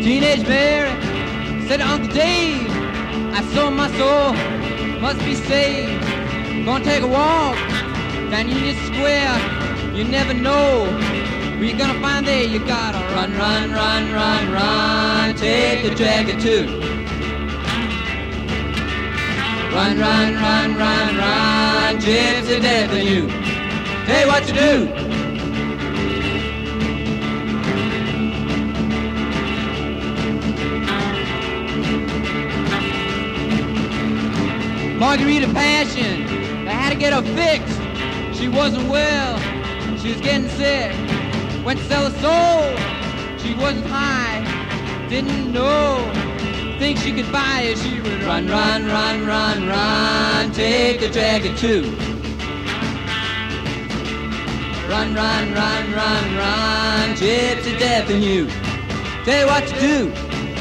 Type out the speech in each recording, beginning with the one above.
Teenage Mary said to Uncle Dave, I sold my soul, must be saved. Gonna take a walk down Union Square. You never know where you're gonna find there. You gotta run, run, run, run, run. Take the jacket too. Run, run, run, run, run. Gypsy death in you. Tell you what to do. Margarita Passion, they had to get her fixed. She wasn't well, she was getting sick. Went to sell her soul, she wasn't high. Didn't know, think she could buy it. She would run, run, run, run, run. Take the jacket too. Run, run, run, run, run. Gypsy death in you. Tell you what to do.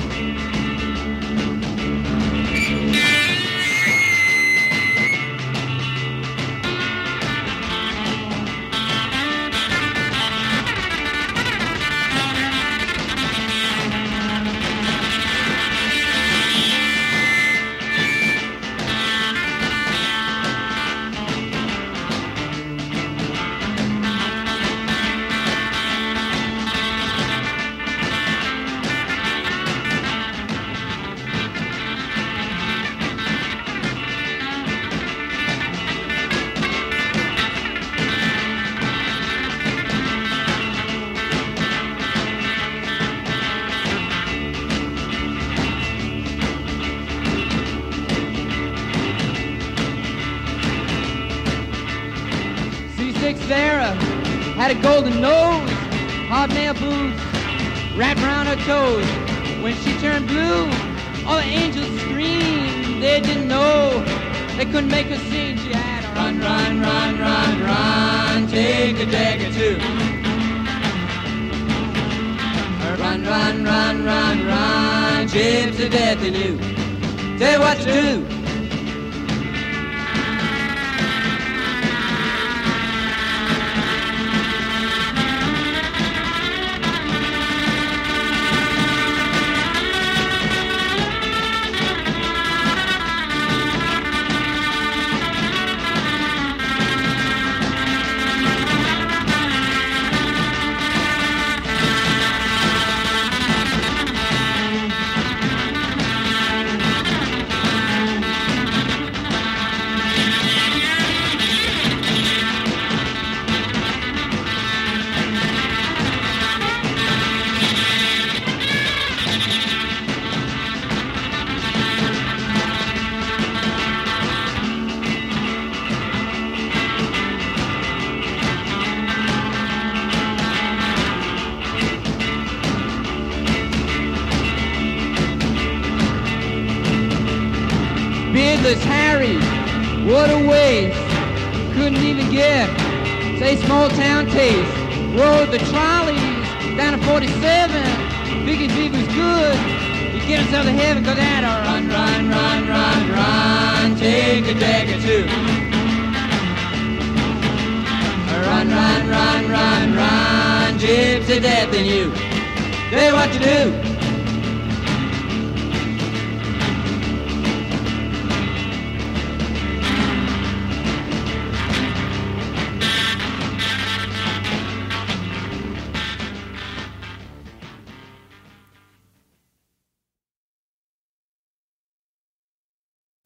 Sarah had a golden nose, hobnail boots wrapped around her toes. When she turned blue, all the angels screamed. They didn't know, they couldn't make her sing. She had a run, run, run, run, run. Take a jacket too. Run, run, run, run, run. Gypsy death in you. Tell you what to do. Beardless Harry, what a waste. Couldn't even get, say, small town taste. Rode the trolleys down to 47. Figured if he was good, he'd get himself to heaven. Cause that run, run, run, run, run. Take a jacket too. Run, run, run, run, run. Gypsy death in you. Tell you what to do.